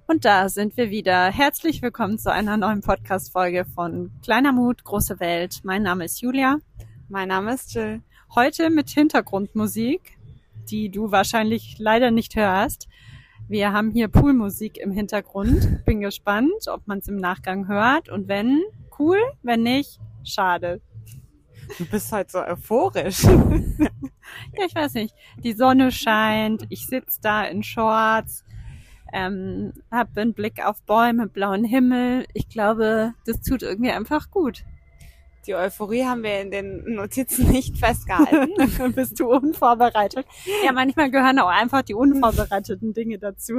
Und da sind wir wieder. Herzlich willkommen zu einer neuen Podcast-Folge von Kleiner Mut, große Welt. Mein Name ist Julia. Mein Name ist Jill. Heute mit Hintergrundmusik, die du wahrscheinlich leider nicht hörst. Wir haben hier Poolmusik im Hintergrund. Bin gespannt, ob man es im Nachgang hört. Und wenn, cool. Wenn nicht, schade. Du bist halt so euphorisch. Ja, ich weiß nicht. Die Sonne scheint, ich sitze da in Shorts, habe einen Blick auf Bäume, blauen Himmel. Ich glaube, das tut irgendwie einfach gut. Die Euphorie haben wir in den Notizen nicht festgehalten. Bist du unvorbereitet? Ja, manchmal gehören auch einfach die unvorbereiteten Dinge dazu.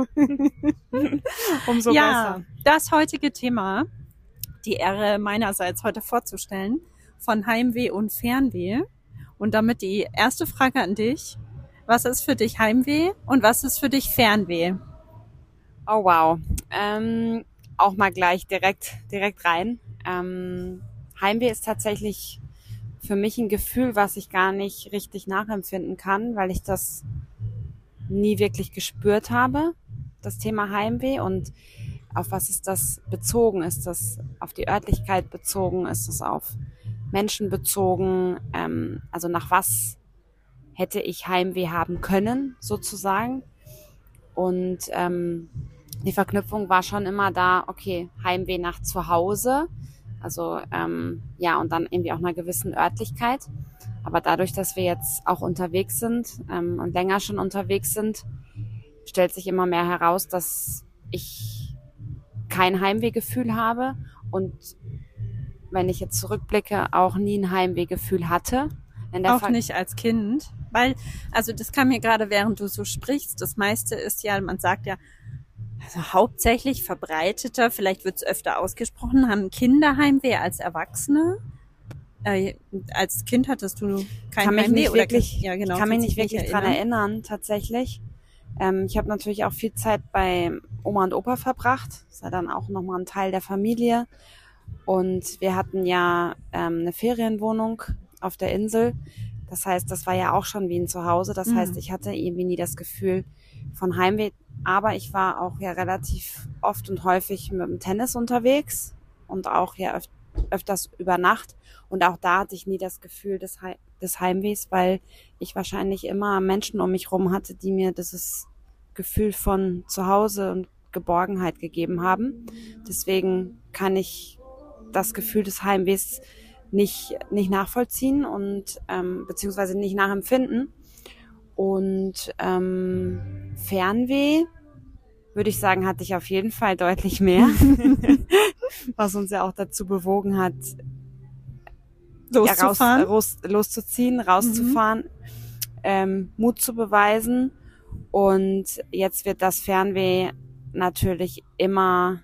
Umso besser. Das heutige Thema, die Ehre meinerseits heute vorzustellen, von Heimweh und Fernweh. Und damit die erste Frage an dich: Was ist für dich Heimweh und was ist für dich Fernweh? Oh wow. Auch mal gleich direkt rein. Heimweh ist tatsächlich für mich ein Gefühl, was ich gar nicht richtig nachempfinden kann, weil ich das nie wirklich gespürt habe, das Thema Heimweh. Und auf was ist das bezogen? Ist das auf die Örtlichkeit bezogen? Ist das auf Menschen bezogen? Also nach was hätte ich Heimweh haben können, sozusagen? Und die Verknüpfung war schon immer da, okay, Heimweh nach zu Hause, also und dann irgendwie auch einer gewissen Örtlichkeit. Aber dadurch, dass wir jetzt auch unterwegs sind und länger schon unterwegs sind, stellt sich immer mehr heraus, dass ich kein Heimwehgefühl habe und wenn ich jetzt zurückblicke, auch nie ein Heimwehgefühl hatte. Auch nicht als Kind, weil, also das kam mir gerade, während du so sprichst, das meiste ist ja, man sagt ja, also hauptsächlich verbreiteter, vielleicht wird es öfter ausgesprochen, haben Kinder Heimweh als Erwachsene. Als Kind hattest du kein Heimweh? Ich kann mich nicht wirklich dran erinnern, tatsächlich. Ich habe natürlich auch viel Zeit bei Oma und Opa verbracht. Das ist ja dann auch nochmal ein Teil der Familie. Und wir hatten ja eine Ferienwohnung auf der Insel. Das heißt, das war ja auch schon wie ein Zuhause. Das heißt, ich hatte irgendwie nie das Gefühl von Heimweh. Aber ich war auch ja relativ oft und häufig mit dem Tennis unterwegs und auch ja öfters über Nacht. Und auch da hatte ich nie das Gefühl des Heimwehs, weil ich wahrscheinlich immer Menschen um mich rum hatte, die mir dieses Gefühl von Zuhause und Geborgenheit gegeben haben. Deswegen kann ich das Gefühl des Heimwehs nicht nachvollziehen und beziehungsweise nicht nachempfinden. Und Fernweh, würde ich sagen, hatte ich auf jeden Fall deutlich mehr, was uns ja auch dazu bewogen hat, loszuziehen, rauszufahren, Mut zu beweisen. Und jetzt wird das Fernweh natürlich immer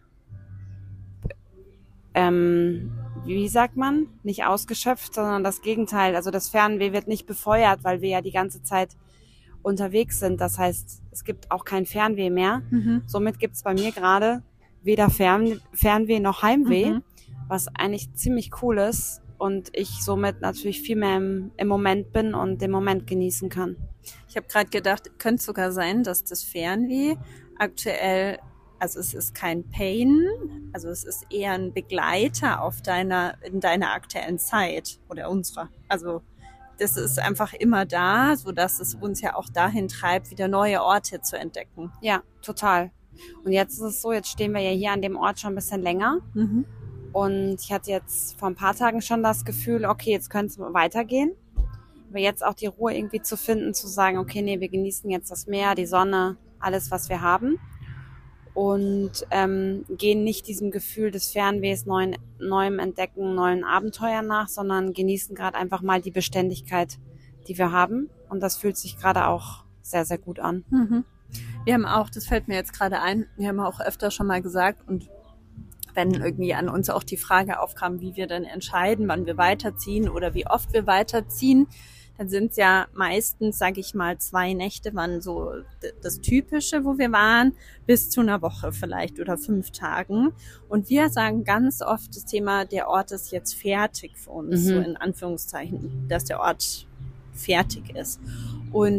wie sagt man, nicht ausgeschöpft, sondern das Gegenteil. Also das Fernweh wird nicht befeuert, weil wir ja die ganze Zeit unterwegs sind. Das heißt, es gibt auch kein Fernweh mehr. Somit gibt es bei mir gerade weder Fernweh noch Heimweh, was eigentlich ziemlich cool ist und ich somit natürlich viel mehr im Moment bin und den Moment genießen kann. Ich habe gerade gedacht, könnte sogar sein, dass das Fernweh aktuell, also es ist kein Pain, also es ist eher ein Begleiter in deiner aktuellen Zeit oder unserer. Also das ist einfach immer da, so dass es uns ja auch dahin treibt, wieder neue Orte zu entdecken. Ja, total. Und jetzt ist es so, jetzt stehen wir ja hier an dem Ort schon ein bisschen länger. Und ich hatte jetzt vor ein paar Tagen schon das Gefühl, okay, jetzt könnte es weitergehen. Aber jetzt auch die Ruhe irgendwie zu finden, zu sagen, okay, nee, wir genießen jetzt das Meer, die Sonne, alles, was wir haben. Und gehen nicht diesem Gefühl des Fernwehs, neuem Entdecken, neuen Abenteuern nach, sondern genießen gerade einfach mal die Beständigkeit, die wir haben. Und das fühlt sich gerade auch sehr, sehr gut an. Wir haben auch, das fällt mir jetzt gerade ein, wir haben auch öfter schon mal gesagt, und wenn irgendwie an uns auch die Frage aufkam, wie wir dann entscheiden, wann wir weiterziehen oder wie oft wir weiterziehen, dann sind es ja meistens, sage ich mal, 2 Nächte waren so das Typische, wo wir waren, bis zu einer Woche vielleicht oder 5 Tagen. Und wir sagen ganz oft das Thema, der Ort ist jetzt fertig für uns, so in Anführungszeichen, dass der Ort fertig ist. Und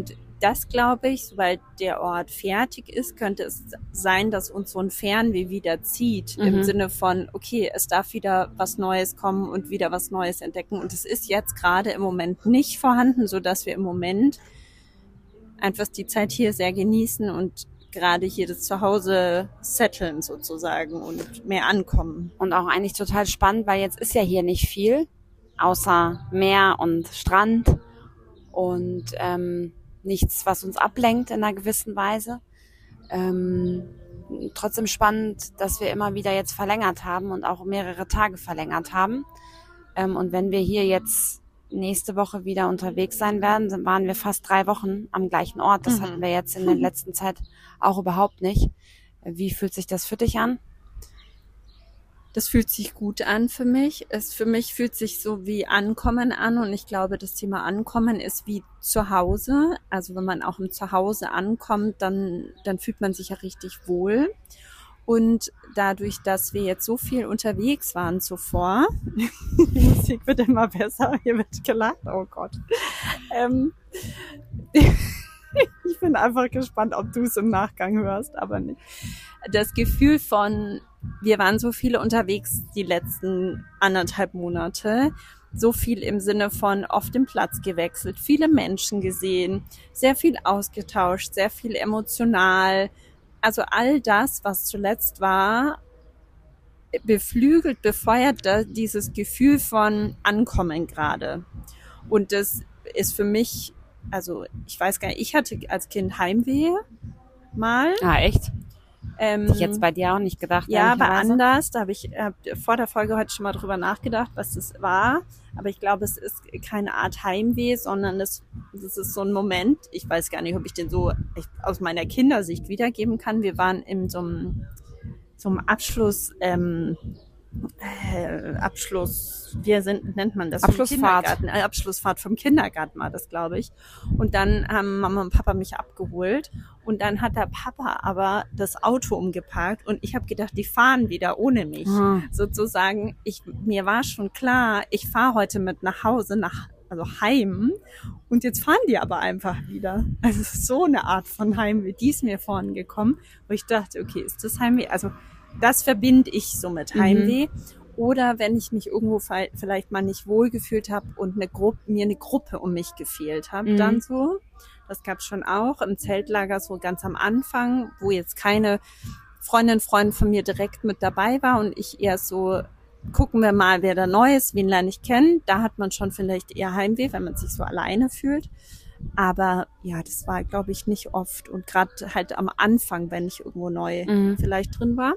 das glaube ich, sobald der Ort fertig ist, könnte es sein, dass uns so ein Fernweh wieder zieht, im Sinne von, okay, es darf wieder was Neues kommen und wieder was Neues entdecken. Und es ist jetzt gerade im Moment nicht vorhanden, so dass wir im Moment einfach die Zeit hier sehr genießen und gerade hier das Zuhause setteln sozusagen und mehr ankommen. Und auch eigentlich total spannend, weil jetzt ist ja hier nicht viel, außer Meer und Strand und nichts, was uns ablenkt in einer gewissen Weise. Trotzdem spannend, dass wir immer wieder jetzt verlängert haben und auch mehrere Tage verlängert haben. Und wenn wir hier jetzt nächste Woche wieder unterwegs sein werden, dann waren wir fast 3 Wochen am gleichen Ort. Das hatten wir jetzt in der letzten Zeit auch überhaupt nicht. Wie fühlt sich das für dich an? Das fühlt sich gut an für mich. Für mich fühlt sich so wie Ankommen an und ich glaube, das Thema Ankommen ist wie zu Hause. Also wenn man auch im Zuhause ankommt, dann fühlt man sich ja richtig wohl. Und dadurch, dass wir jetzt so viel unterwegs waren zuvor, die Musik wird immer besser, hier wird gelacht, oh Gott. Ich bin einfach gespannt, ob du es im Nachgang hörst, aber nicht. Das Gefühl von, wir waren so viele unterwegs die letzten 1,5 Monate, so viel im Sinne von oft den Platz gewechselt, viele Menschen gesehen, sehr viel ausgetauscht, sehr viel emotional. Also all das, was zuletzt war, beflügelt, befeuert dieses Gefühl von Ankommen gerade. Und das ist für mich, also ich weiß gar nicht, ich hatte als Kind Heimweh mal. Ah, echt? Hätte ich jetzt bei dir auch nicht gedacht. Ja, aber anders. Da habe ich vor der Folge heute schon mal drüber nachgedacht, was das war. Aber ich glaube, es ist keine Art Heimweh, sondern das ist so ein Moment. Ich weiß gar nicht, ob ich den so aus meiner Kindersicht wiedergeben kann. Wir waren in so einem Abschluss, nennt man das? Abschlussfahrt. Abschlussfahrt vom Kindergarten war das, glaube ich. Und dann haben Mama und Papa mich abgeholt. Und dann hat der Papa aber das Auto umgeparkt und ich habe gedacht, die fahren wieder ohne mich. Sozusagen, mir war schon klar, ich fahre heute mit nach Hause, also heim. Und jetzt fahren die aber einfach wieder. Also es ist so eine Art von Heimweh, die ist mir vorhin gekommen, wo ich dachte, okay, ist das Heimweh? Also das verbinde ich so mit Heimweh. Oder wenn ich mich irgendwo vielleicht mal nicht wohlgefühlt habe und mir eine Gruppe um mich gefehlt habe, dann so. Das gab's schon auch im Zeltlager so ganz am Anfang, wo jetzt keine Freund von mir direkt mit dabei war und ich eher so, gucken wir mal, wer da neu ist, wen lerne ich kennen. Da hat man schon vielleicht eher Heimweh, wenn man sich so alleine fühlt. Aber ja, das war, glaube ich, nicht oft. Und gerade halt am Anfang, wenn ich irgendwo neu vielleicht drin war.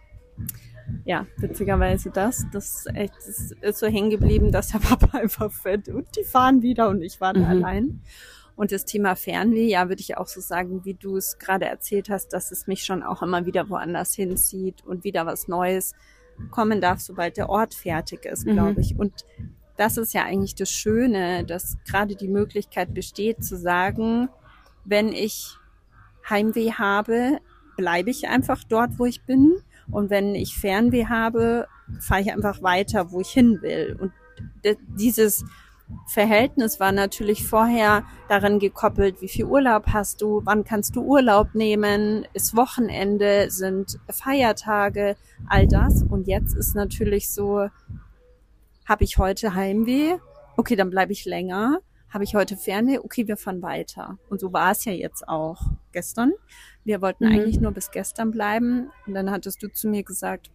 Ja, witzigerweise das ist so hängen geblieben, dass der Papa einfach fährt und die fahren wieder und ich war da allein. Und das Thema Fernweh, ja, würde ich auch so sagen, wie du es gerade erzählt hast, dass es mich schon auch immer wieder woanders hinzieht und wieder was Neues kommen darf, sobald der Ort fertig ist, glaube ich. Und das ist ja eigentlich das Schöne, dass gerade die Möglichkeit besteht zu sagen, wenn ich Heimweh habe, bleibe ich einfach dort, wo ich bin. Und wenn ich Fernweh habe, fahre ich einfach weiter, wo ich hin will. Und dieses Verhältnis war natürlich vorher daran gekoppelt, wie viel Urlaub hast du, wann kannst du Urlaub nehmen, ist Wochenende, sind Feiertage, all das. Und jetzt ist natürlich so, habe ich heute Heimweh? Okay, dann bleibe ich länger. Habe ich heute Fernweh? Okay, wir fahren weiter. Und so war es ja jetzt auch gestern. Wir wollten eigentlich nur bis gestern bleiben. Und dann hattest du zu mir gesagt,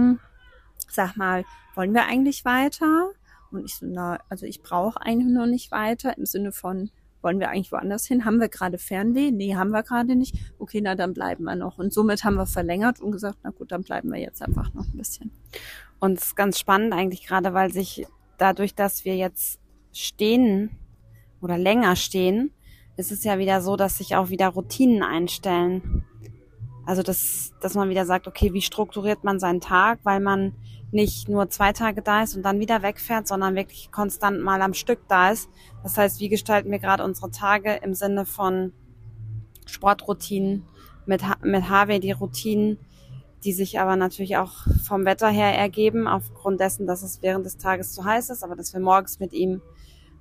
sag mal, wollen wir eigentlich weiter? Und ich so, also ich brauche eigentlich noch nicht weiter. Im Sinne von, wollen wir eigentlich woanders hin? Haben wir gerade Fernweh? Nee, haben wir gerade nicht. Okay, na dann bleiben wir noch. Und somit haben wir verlängert und gesagt, na gut, dann bleiben wir jetzt einfach noch ein bisschen. Und es ist ganz spannend eigentlich gerade, weil sich dadurch, dass wir jetzt stehen oder länger stehen, ist es ja wieder so, dass sich auch wieder Routinen einstellen. Also dass man wieder sagt, okay, wie strukturiert man seinen Tag, weil man nicht nur 2 Tage da ist und dann wieder wegfährt, sondern wirklich konstant mal am Stück da ist. Das heißt, wie gestalten wir gerade unsere Tage im Sinne von Sportroutinen, mit Harvey die Routinen, die sich aber natürlich auch vom Wetter her ergeben, aufgrund dessen, dass es während des Tages zu heiß ist, aber dass wir morgens mit ihm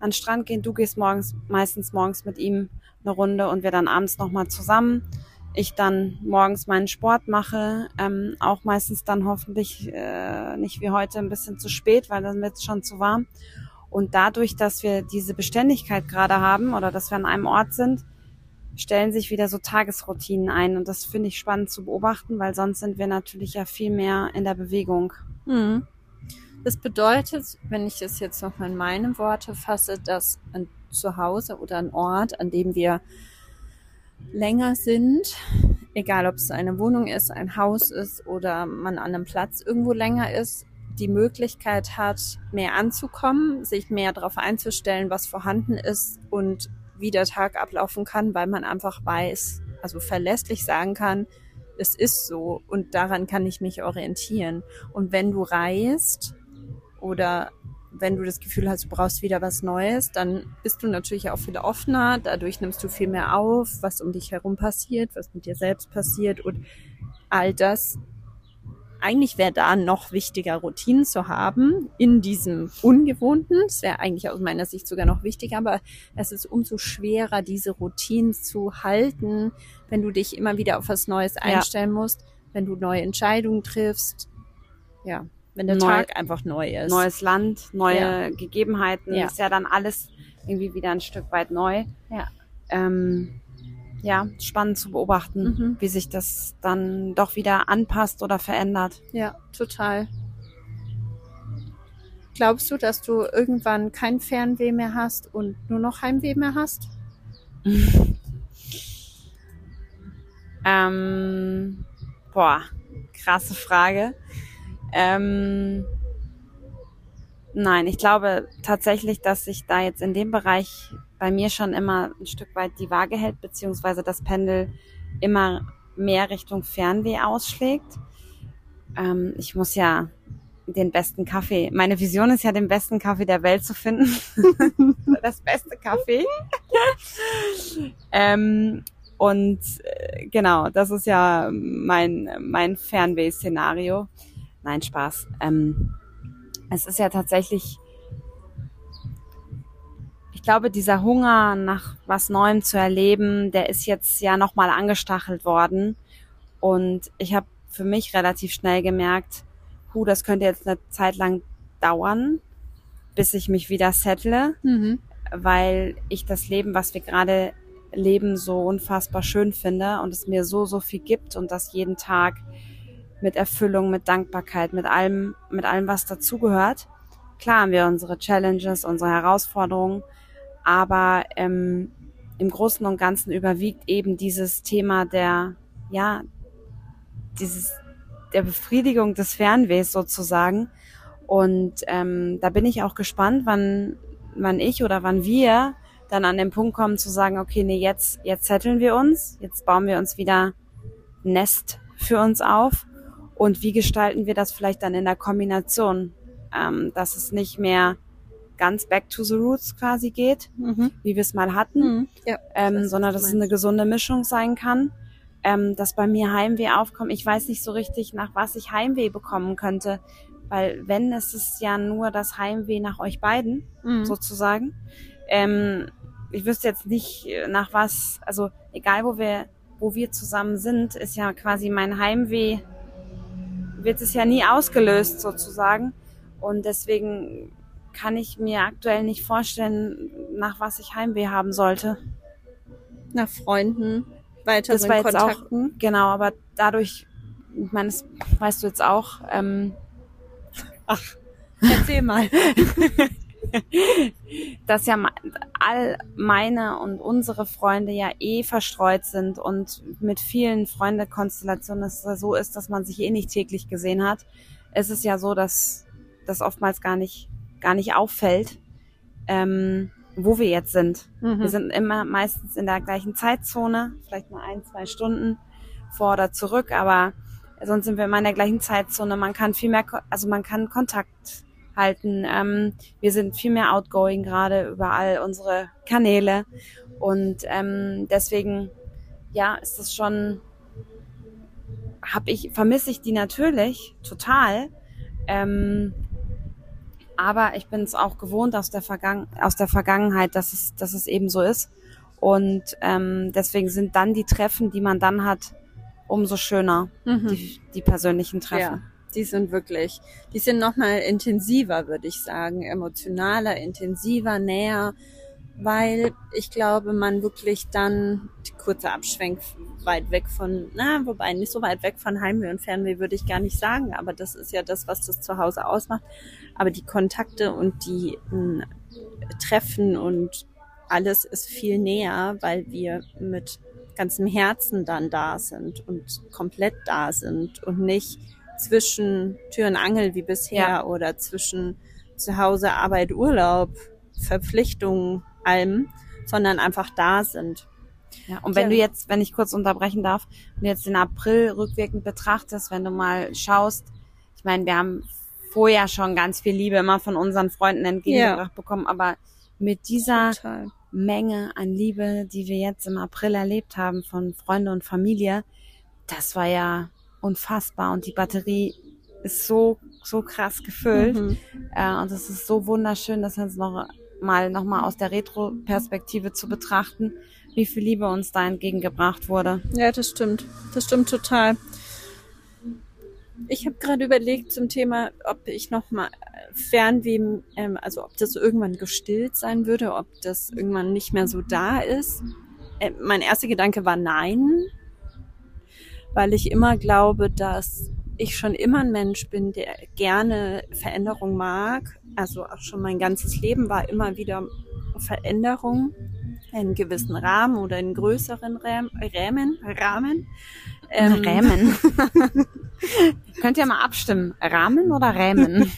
an den Strand gehen. Du gehst meistens morgens mit ihm eine Runde und wir dann abends nochmal zusammen. Ich dann morgens meinen Sport mache, auch meistens dann hoffentlich nicht wie heute ein bisschen zu spät, weil dann wird es schon zu warm. Und dadurch, dass wir diese Beständigkeit gerade haben oder dass wir an einem Ort sind, stellen sich wieder so Tagesroutinen ein. Und das finde ich spannend zu beobachten, weil sonst sind wir natürlich ja viel mehr in der Bewegung. Mhm. Das bedeutet, wenn ich das jetzt nochmal in meine Worte fasse, dass ein Zuhause oder ein Ort, an dem wir länger sind, egal ob es eine Wohnung ist, ein Haus ist oder man an einem Platz irgendwo länger ist, die Möglichkeit hat, mehr anzukommen, sich mehr darauf einzustellen, was vorhanden ist und wie der Tag ablaufen kann, weil man einfach weiß, also verlässlich sagen kann, es ist so und daran kann ich mich orientieren. Und wenn du reist oder wenn du das Gefühl hast, du brauchst wieder was Neues, dann bist du natürlich auch viel offener. Dadurch nimmst du viel mehr auf, was um dich herum passiert, was mit dir selbst passiert und all das. Eigentlich wäre da noch wichtiger, Routinen zu haben in diesem Ungewohnten. Das wäre eigentlich aus meiner Sicht sogar noch wichtiger, aber es ist umso schwerer, diese Routinen zu halten, wenn du dich immer wieder auf was Neues einstellen musst, wenn du neue Entscheidungen triffst. Ja. Wenn der Tag einfach neu ist. Neues Land, neue Gegebenheiten, ist ja dann alles irgendwie wieder ein Stück weit neu. Ja, spannend zu beobachten, wie sich das dann doch wieder anpasst oder verändert. Ja, total. Glaubst du, dass du irgendwann kein Fernweh mehr hast und nur noch Heimweh mehr hast? Krasse Frage. Nein, ich glaube tatsächlich, dass sich da jetzt in dem Bereich bei mir schon immer ein Stück weit die Waage hält, beziehungsweise das Pendel immer mehr Richtung Fernweh ausschlägt. Ich muss ja den besten Kaffee, meine Vision ist ja, den besten Kaffee der Welt zu finden. Das beste Kaffee. Genau, das ist ja mein Fernweh-Szenario. Nein, Spaß. Es ist ja tatsächlich, ich glaube, dieser Hunger nach was Neuem zu erleben, der ist jetzt ja nochmal angestachelt worden. Und ich habe für mich relativ schnell gemerkt, das könnte jetzt eine Zeit lang dauern, bis ich mich wieder settle, weil ich das Leben, was wir gerade leben, so unfassbar schön finde und es mir so viel gibt und das jeden Tag mit Erfüllung, mit Dankbarkeit, mit allem, was dazugehört. Klar haben wir unsere Challenges, unsere Herausforderungen, aber im Großen und Ganzen überwiegt eben dieses Thema der Befriedigung des Fernwehs sozusagen. Und da bin ich auch gespannt, wann ich oder wann wir dann an den Punkt kommen zu sagen, okay, nee, jetzt setteln wir uns, jetzt bauen wir uns wieder ein Nest für uns auf. Und wie gestalten wir das vielleicht dann in der Kombination, dass es nicht mehr ganz back to the roots quasi geht, wie wir es mal hatten, sondern dass es eine gesunde Mischung sein kann, dass bei mir Heimweh aufkommt. Ich weiß nicht so richtig, nach was ich Heimweh bekommen könnte, weil wenn, es ist ja nur das Heimweh nach euch beiden, sozusagen. Ich wüsste jetzt nicht nach was, also egal wo wir zusammen sind, ist ja quasi mein Heimweh, wird es ja nie ausgelöst sozusagen und deswegen kann ich mir aktuell nicht vorstellen, nach was ich Heimweh haben sollte. Nach Freunden, weiteren das war Kontakten. Jetzt auch, genau, aber dadurch, ich meine, das weißt du jetzt auch. Erzähl mal. Dass ja all meine und unsere Freunde ja verstreut sind und mit vielen Freundekonstellationen es so ist, dass man sich nicht täglich gesehen hat. Es ist ja so, dass das oftmals gar nicht auffällt, wo wir jetzt sind. Wir sind immer meistens in der gleichen Zeitzone, vielleicht mal 1-2 Stunden vor oder zurück, aber sonst sind wir immer in der gleichen Zeitzone. Man kann viel mehr, also man kann Kontakt halten. Wir sind viel mehr outgoing gerade über all unsere Kanäle und deswegen ist das schon, vermisse ich die natürlich total, Aber ich bin es auch gewohnt aus der Vergangenheit, dass es eben so ist. Und deswegen sind dann die Treffen, die man dann hat, umso schöner, die persönlichen Treffen. Ja, die sind nochmal intensiver, würde ich sagen, emotionaler, intensiver, näher, weil ich glaube, man wirklich dann, kurzer Abschwenk weit weg von, wobei nicht so weit weg von Heimweh und Fernweh würde ich gar nicht sagen, aber das ist ja das, was das Zuhause ausmacht. Aber die Kontakte und die Treffen und alles ist viel näher, weil wir mit ganzem Herzen dann da sind und komplett da sind und nicht zwischen Tür und Angel wie bisher oder zwischen Zuhause, Arbeit, Urlaub, Verpflichtungen, allem, sondern einfach da sind. Ja, und wenn ich kurz unterbrechen darf, wenn du jetzt den April rückwirkend betrachtest, wenn du mal schaust, ich meine, wir haben vorher schon ganz viel Liebe immer von unseren Freunden entgegengebracht bekommen, aber mit dieser Menge an Liebe, die wir jetzt im April erlebt haben von Freunden und Familie, das war ja unfassbar und die Batterie ist so krass gefüllt und es ist so wunderschön, das jetzt noch mal aus der Retro-Perspektive zu betrachten, wie viel Liebe uns da entgegengebracht wurde. Ja, das stimmt total. Ich habe gerade überlegt zum Thema, ob ich nochmal Fernweh, also ob das irgendwann gestillt sein würde, ob das irgendwann nicht mehr so da ist. Mein erster Gedanke war nein, weil ich immer glaube, dass ich schon immer ein Mensch bin, der gerne Veränderung mag. Also auch schon mein ganzes Leben war immer wieder Veränderung in einem gewissen Rahmen oder in größeren Rahmen. Rämen. Könnt ihr mal abstimmen, Rahmen oder Rämen?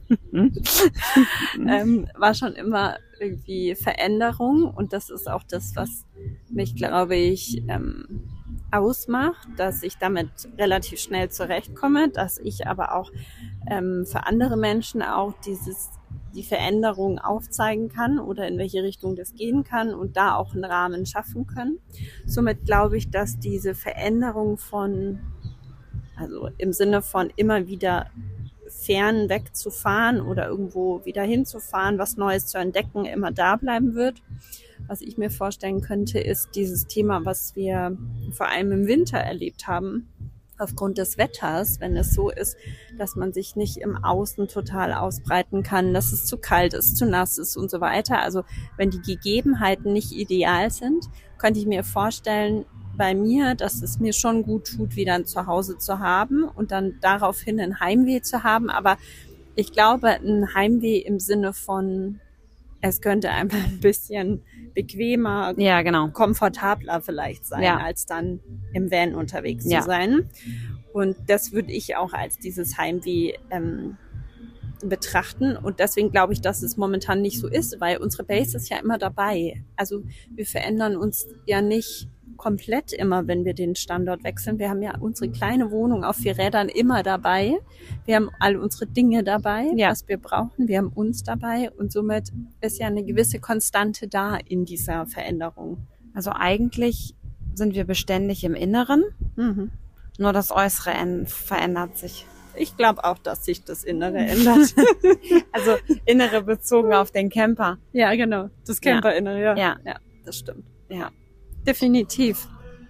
War schon immer irgendwie Veränderung und das ist auch das, was mich, glaube ich, ausmacht, dass ich damit relativ schnell zurechtkomme, dass ich aber auch für andere Menschen auch die Veränderung aufzeigen kann oder in welche Richtung das gehen kann und da auch einen Rahmen schaffen können. Somit glaube ich, dass diese Veränderung also im Sinne von immer wieder fern wegzufahren oder irgendwo wieder hinzufahren, was Neues zu entdecken, immer da bleiben wird. Was ich mir vorstellen könnte, ist dieses Thema, was wir vor allem im Winter erlebt haben, aufgrund des Wetters, wenn es so ist, dass man sich nicht im Außen total ausbreiten kann, dass es zu kalt ist, zu nass ist und so weiter. Also wenn die Gegebenheiten nicht ideal sind, könnte ich mir vorstellen, bei mir, dass es mir schon gut tut, wieder ein Zuhause zu haben und dann daraufhin ein Heimweh zu haben. Aber ich glaube, ein Heimweh im Sinne von, es könnte einfach ein bisschen bequemer, komfortabler vielleicht sein, als dann im Van unterwegs zu sein. Und das würde ich auch als dieses Heimweh betrachten. Und deswegen glaube ich, dass es momentan nicht so ist, weil unsere Base ist ja immer dabei. Also wir verändern uns ja nicht komplett immer, wenn wir den Standort wechseln. Wir haben ja unsere kleine Wohnung auf 4 Rädern immer dabei. Wir haben all unsere Dinge dabei, was wir brauchen. Wir haben uns dabei und somit ist ja eine gewisse Konstante da in dieser Veränderung. Also eigentlich sind wir beständig im Inneren, nur das Äußere verändert sich. Ich glaube auch, dass sich das Innere ändert. Also Innere bezogen auf den Camper. Ja, genau. Das Camper-Innere, ja, das stimmt. Ja. Definitiv.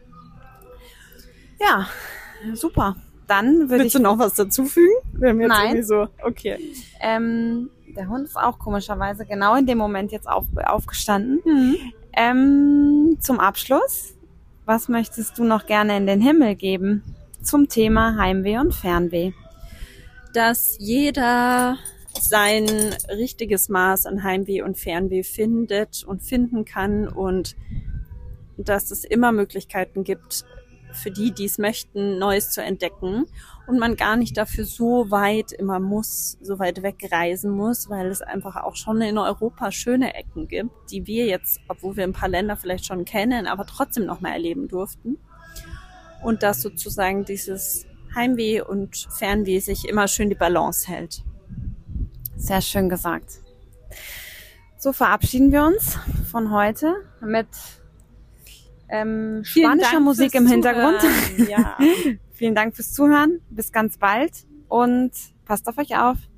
Ja, super. Dann Willst du noch was dazufügen? Wir haben jetzt Nein. Sowieso. Okay. Der Hund ist auch komischerweise genau in dem Moment jetzt aufgestanden. Zum Abschluss, was möchtest du noch gerne in den Himmel geben zum Thema Heimweh und Fernweh? Dass jeder sein richtiges Maß an Heimweh und Fernweh findet und finden kann und dass es immer Möglichkeiten gibt, für die es möchten, Neues zu entdecken und man gar nicht dafür so weit wegreisen muss, weil es einfach auch schon in Europa schöne Ecken gibt, die wir jetzt, obwohl wir ein paar Länder vielleicht schon kennen, aber trotzdem noch mal erleben durften. Und dass sozusagen dieses Heimweh und Fernweh sich immer schön die Balance hält. Sehr schön gesagt. So verabschieden wir uns von heute mit spanischer Musik im Hintergrund. Ja. Vielen Dank fürs Zuhören. Bis ganz bald und passt auf euch auf.